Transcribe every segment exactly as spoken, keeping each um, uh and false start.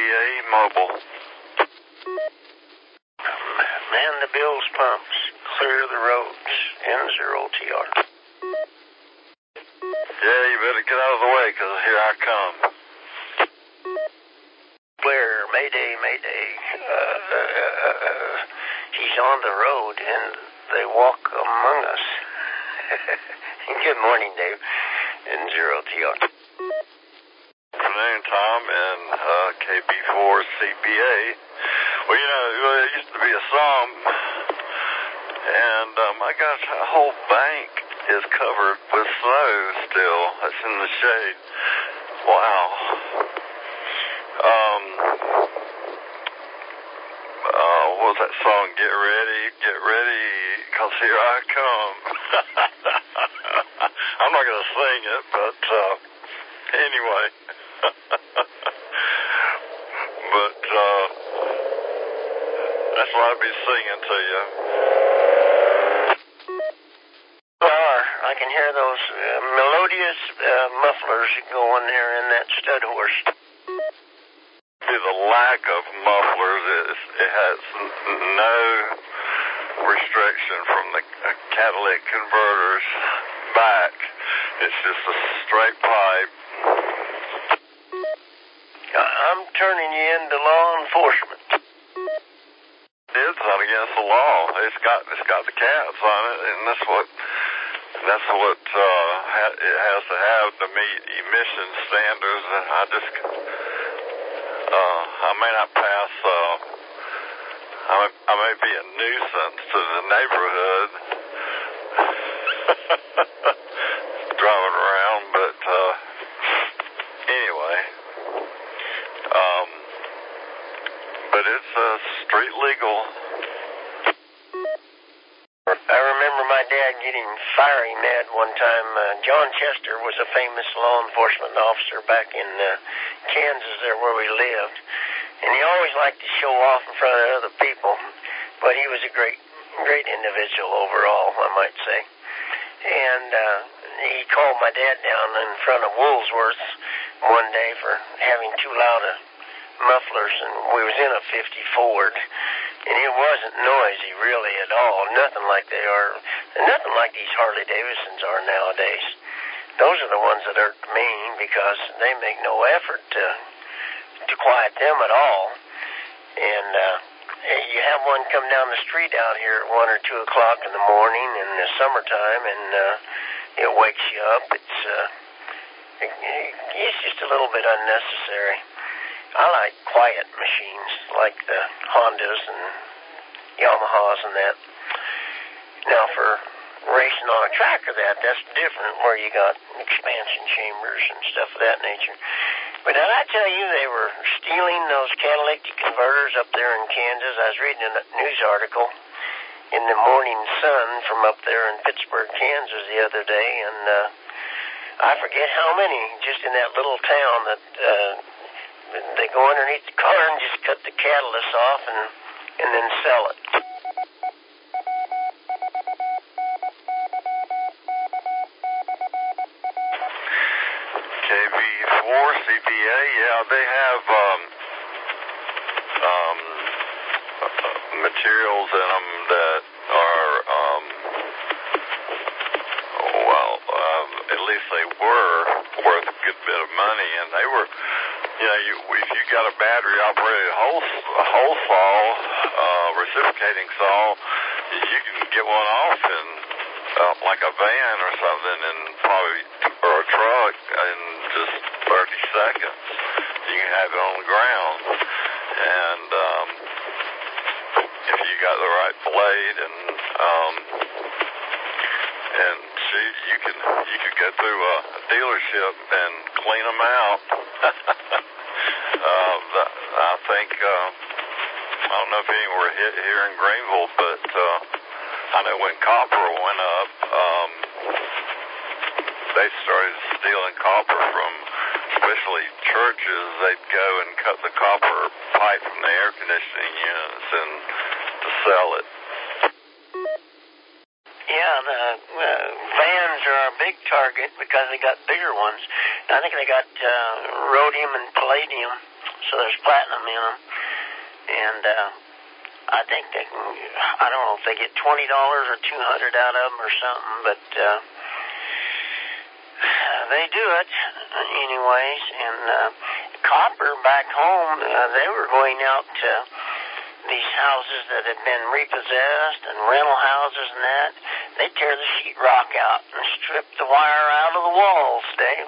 A Mobile. Man the Bill's pumps, clear the roads, N zero T R. Yeah, you better get out of the way, because here I come. Clear, Mayday, Mayday. Uh, uh, he's on the road, and they walk among us. Good morning, Dave. N zero T R. Good afternoon, Tom, and uh, K B four C P A. Well, you know, there used to be a song, and um, I got a whole bank is covered with snow still. It's in the shade. Wow. Um, uh, what was that song? Get ready, get ready, because here I come. I'm not going to sing it, but uh, anyway. But uh, that's what I'll be singing to you. I can hear those uh, melodious uh, mufflers going there in that stud horse. The lack of mufflers is it has no restriction from the catalytic converters back. It's just a straight pipe. I'm turning you into law enforcement. It's not against the law. It's got it's got the cats on it, and that's what that's what uh, ha- it has to have to meet emission standards. And I just uh, I may not pass. Uh, I may, I may be a nuisance to the neighborhood driving around, but uh, anyway. Um, but it's uh, street legal. I remember my dad getting fiery mad one time. Uh, John Chester was a famous law enforcement officer back in uh, Kansas there where we lived. And he always liked to show off in front of other people. But he was a great, great individual overall, I might say. And uh, he called my dad down in front of Woolsworth's one day for having too loud a mufflers, and we was in a fifty Ford, and it wasn't noisy really at all. Nothing like they are, nothing like these Harley Davidsons are nowadays. Those are the ones that irk me because they make no effort to to quiet them at all. And uh, you have one come down the street out here at one or two o'clock in the morning in the summertime, and uh, it wakes you up. It's uh, it, it's just a little bit unnecessary. I like quiet machines like the Hondas and Yamahas and that. Now for racing on a track or that, that's different where you got expansion chambers and stuff of that nature. But did I tell you they were stealing those catalytic converters up there in Kansas? I was reading a news article in the Morning Sun from up there in Pittsburgh, Kansas the other day, and uh, I forget how many just in that little town that uh, they go underneath the car and just cut the catalyst off and, and then sell it. K B four C P A, yeah, they have um, um, materials in them that are, um, well, um, at least they were worth a good bit of money, and they were, you know, you, if you got a battery-operated hole, hole saw, uh, reciprocating saw, you can get one off in uh, like a van or something, and probably or a truck in just thirty seconds. You can have it on the ground, and um, if you got the right blade, and um, and see, you can you could go through a dealership and clean them out. uh, the, I think uh, I don't know if any were hit here in Greenville, but uh, I know when copper went up, um, they started stealing copper from, especially churches. They'd go and cut the copper pipe from the air conditioning units and to sell it. Yeah, the uh, vans are a big target because they got bigger ones. I think they got uh, rhodium and palladium so there's platinum in them. And uh, I think they can, I don't know if they get twenty dollars or two hundred dollars out of them or something, but uh, they do it anyways. And uh, copper back home, uh, they were going out to these houses that had been repossessed and rental houses and that. They tear the sheetrock out and strip the wire out of the walls, Dave.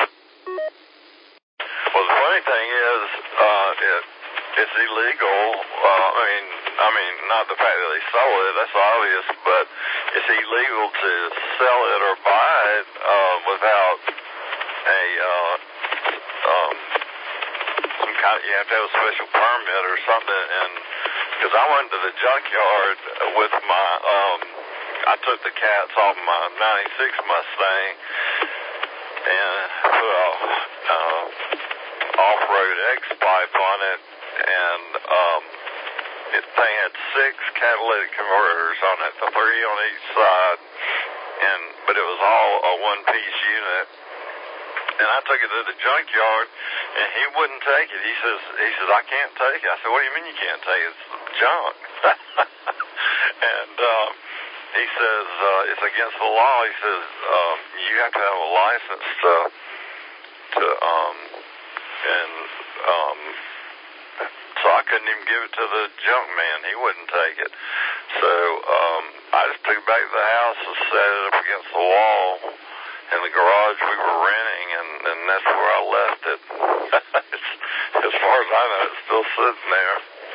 Well, the funny thing is, uh, it, it's illegal. Uh, I mean, I mean, not the fact that they sold it, that's obvious, but it's illegal to sell it or buy it uh, without a uh, um, some kind of, you have to have a special permit or something. And because I went to the junkyard with my, um, I took the cats off my ninety-six Mustang and put a uh, off-road X-pipe on it, and um, it thing had six catalytic converters on it, the three on each side, and but it was all a one-piece unit. And I took it to the junkyard, and he wouldn't take it. He says, he says, I can't take it. I said, what do you mean you can't take it? It's junk. and um, he says, uh, it's against the law. He says, um, you have to have a license to, to um, and um, so I couldn't even give it to the junk man. He wouldn't take it. So um, I just took it back to the house and set it up against the wall in the garage we were renting, and, and that's where I left it. It's, as far as I know, it's still sitting there.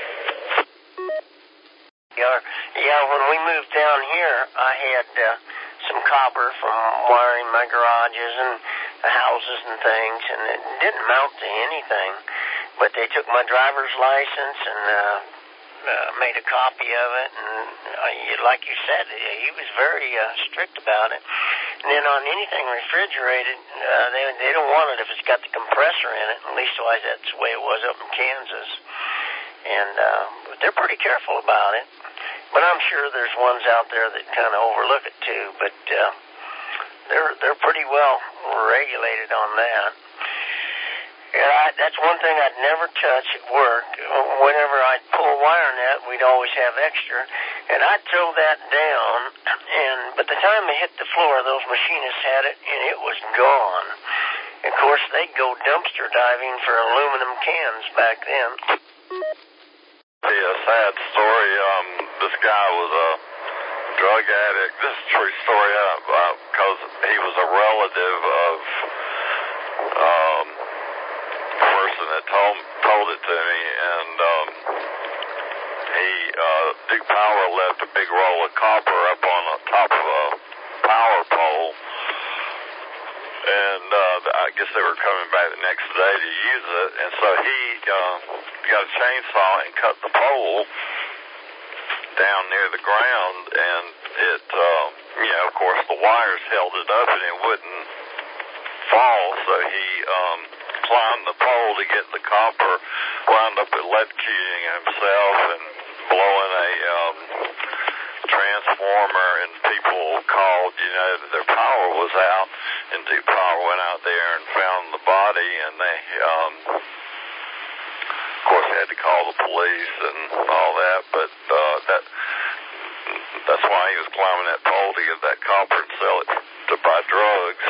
Yeah, yeah, when we moved down here, I had uh, some copper from wiring my garages and the houses and things, and it didn't amount to anything. But they took my driver's license and uh, uh, made a copy of it, and uh, like you said, he was very uh, strict about it. And then on anything refrigerated, uh, they they don't want it if it's got the compressor in it. At leastwise, that's the way it was up in Kansas. And uh, they're pretty careful about it. But I'm sure there's ones out there that kind of overlook it too. But uh, they're they're pretty well regulated on that. Yeah, I, that's one thing I'd never touch at work. Whenever I'd pull a wire net, we'd always have extra, and I'd throw that down, and by the time they hit the floor, those machinists had it, and it was gone. Of course, they'd go dumpster diving for aluminum cans back then. Yeah, a sad story. Um, this guy was a drug addict. This is a true story because uh, he was a relative of um. person that told told it to me, and um, he uh, Duke Power left a big roll of copper up on the top of a power pole, and uh, I guess they were coming back the next day to use it, and so he uh, got a chainsaw and cut the pole down near the ground, and it, uh, you know, of course the wires held it up and it wouldn't fall, so he um, climbed the pole to get the copper, wound up electrocuting himself and blowing a um, transformer, and people called, you know, that their power was out, and Duke Power went out there and found the body, and they, um, of course, they had to call the police and all that, but uh, that that's why he was climbing that pole, to get that copper and sell it to buy drugs.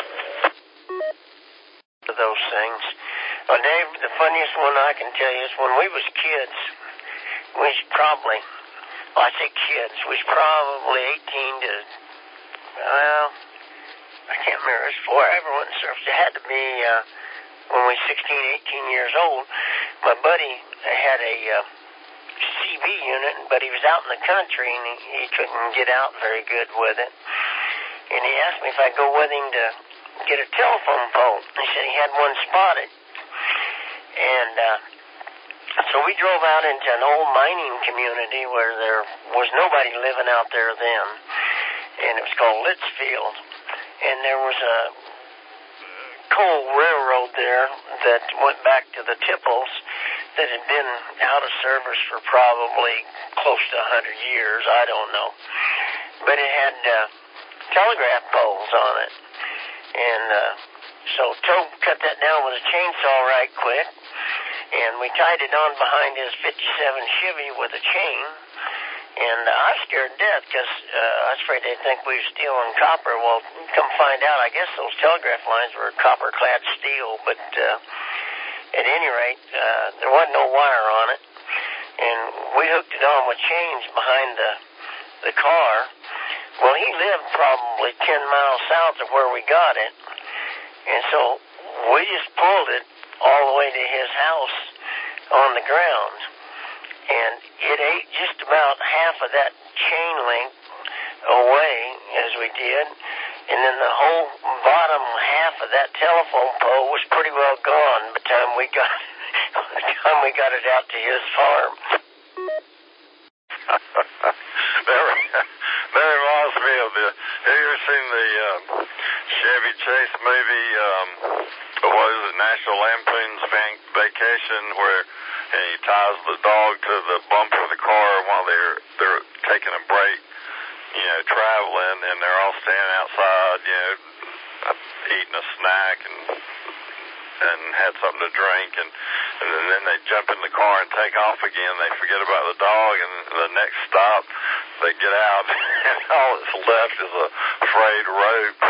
Those things. Well, Dave, the funniest one I can tell you is when we was kids, we was probably, well, I say kids, we was probably eighteen to, well, I can't remember, it was before I ever went and surfed. It had to be uh, when we were sixteen, eighteen years old. My buddy had a uh, C B unit, but he was out in the country, and he, he couldn't get out very good with it. And he asked me if I'd go with him to get a telephone pole. He said he had one spotted. And uh, so we drove out into an old mining community where there was nobody living out there then. And it was called Litchfield. And there was a coal railroad there that went back to the Tipples that had been out of service for probably close to one hundred years. I don't know. But it had uh, telegraph poles on it. And uh, so Tobe cut that down with a chainsaw right quick, and we tied it on behind his fifty-seven Chevy with a chain. And uh, I was scared to death because uh, I was afraid they'd think we were stealing copper. Well, come find out, I guess those telegraph lines were copper-clad steel, but uh, at any rate, uh, there wasn't no wire on it. And we hooked it on with chains behind the the car. Well, he lived probably ten miles south of where we got it. And so we just pulled it all the way to his house on the ground. And it ate just about half of that chain link away as we did. And then the whole bottom half of that telephone pole was pretty well gone by the time we got, by the time we got it out to his farm. That reminds me of the, have you ever seen the um, Chevy Chase movie, um, what is it, National Lampoon's Vacation, where and he ties the dog to the bumper of the car while they're they're taking a break, you know, traveling, and they're all standing outside, you know, eating a snack and and had something to drink, and, and then they jump in the car and take off again. They forget about the dog, and the next stop, they get out, and all that's left is a frayed rope.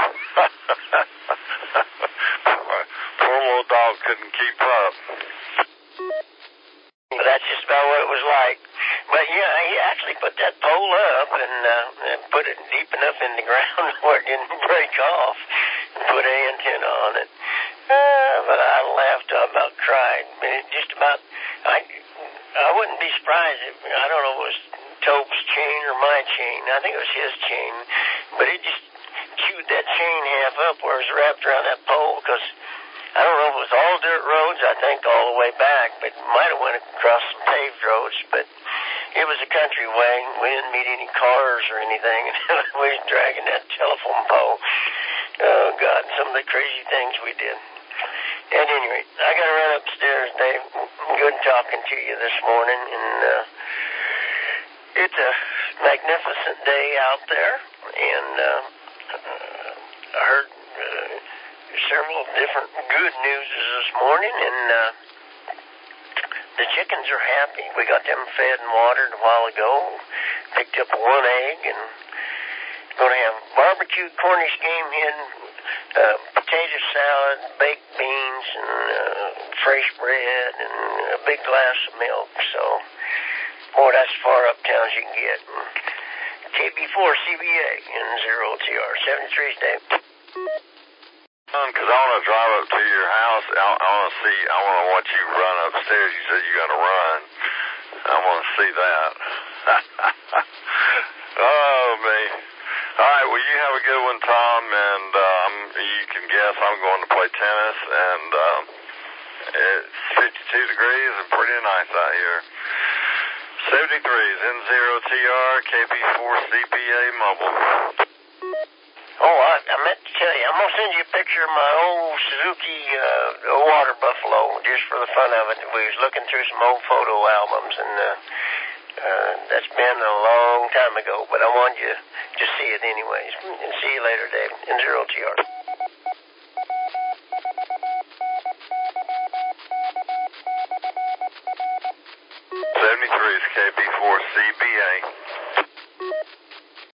poor, poor little dog couldn't keep up. That's just about what it was like. But yeah, he actually put that pole up and, uh, and put it deep enough in the ground where it didn't break off, and put an antenna on it. Uh, but I laughed, I about cried. I mean, it just about, I, I wouldn't be surprised if, I don't know if it was Tope's chain or my chain. I think it was his chain. But it just chewed that chain half up where it was wrapped around that pole, because I don't know if it was all dirt roads, I think all the way back, but it might have went across some paved roads, but it was a country way. We didn't meet any cars or anything. We was dragging that telephone pole. Oh, God, some of the crazy things we did. At any rate, I got to run upstairs, Dave. Good talking to you this morning, and uh, it's a magnificent day out there, and uh, I heard uh, several different good news this morning, and uh, the chickens are happy. We got them fed and watered a while ago. Picked up one egg, and going to have barbecued Cornish game hen, uh, potato salad, baked beans, and uh, fresh bread, and a big glass of milk. So, boy, that's as far uptown as you can get. K B four C B A in zero T R seventy-three Dave. Because I want to drive up to your house. I, I want to see, I want to watch you run upstairs. You said you're going to run. I want to see that. Oh, man. All right, well, you have a good one, Tom, and um, you can guess I'm going to play tennis, and um, it's fifty-two degrees and pretty nice out here. seventy-three is N zero T R, K B four C B A mobile. Oh, I, I meant to tell you, I'm going to send you a picture of my old Suzuki uh, water buffalo, just for the fun of it. We was looking through some old photo albums, and uh, uh, that's been a long time ago, but I wanted you to see it anyways. And see you later, Dave, in zero T R. seventy-three is K B four C B A.